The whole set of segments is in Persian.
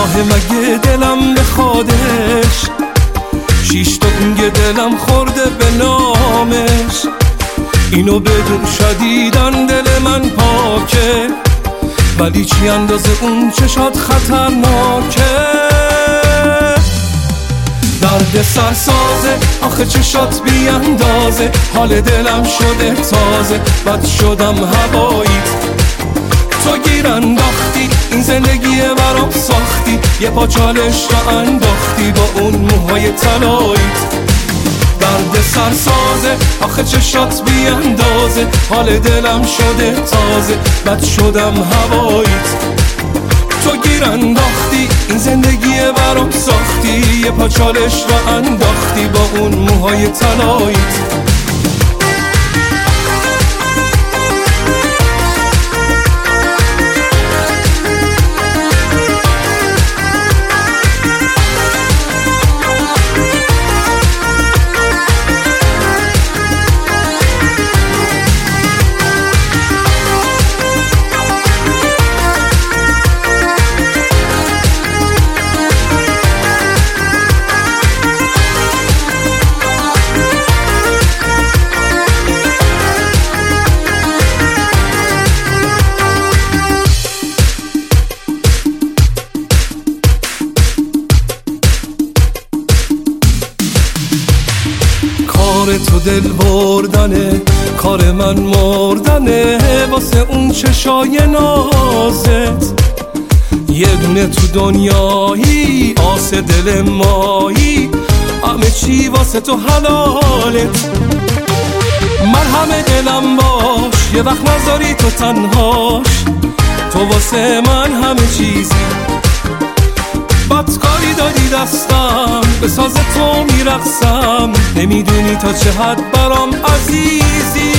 آه مگه دلم بخوادش، 6 تا گونگ دلم خورده به نامش. اینو بدون شدیدن دل من پاکه، ولی چی اندازه اون چشات خطرناکه. درد سرسازه آخه چشات بی اندازه، حال دلم شده تازه، بد شدم هواییت. تو گیر انداختی این زندگی برام ساختی، یه پا چالش را انداختی با اون موهای طلاییت. درد سرسازه آخه چشات بی اندازه، حال دلم شده تازه، بد شدم هواییت. تو گیر انداختی این زندگی برام ساختی، یه پا چالش را انداختی با اون موهای طلاییت. کار تو دل بردنه، کار من مردنه، واسه اون چشای نازت. یه دونه تو دنیایی آس دل مایی، همه چی واسه تو حلالت. مرهم دلم باش یه وقت نذاری تو تنهاش، تو واسه من همه چیزی. بدکاری دادی دستم به ساز تو میرقصم، نمیدونی تا چه حد برام عزیزی.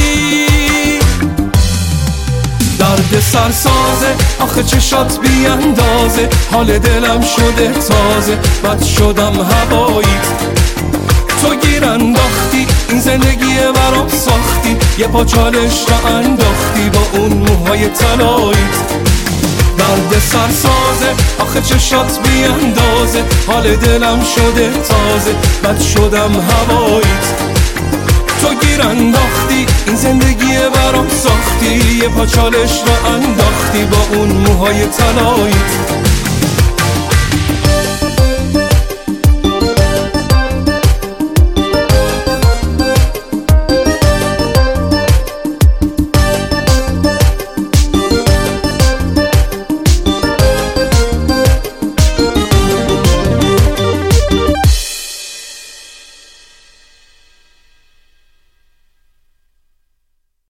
درد سرسازه آخه چشات بی اندازه، حال دلم شده تازه، بد شدم هواییت. تو گیر انداختی این زندگی برام ساختی، یه پا چالش را انداختی با اون موهای طلاییت. درد سرسازه آخه چشات بی اندازه، حال دلم شده تازه، بد شدم هواییت. تو گیر انداختی این زندگی برام ساختی، یه پا چالش را انداختی با اون موهای طلاییت.